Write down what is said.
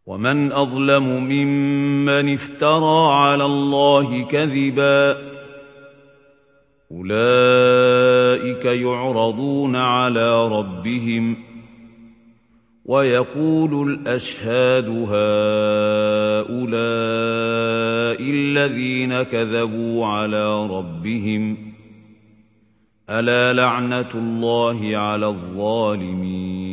ومن أظلم ممن افترى على الله كذبا أولئك يعرضون على ربهم ويقول الأشهاد هؤلاء الذين كذبوا على ربهم ألا لعنة الله على الظالمين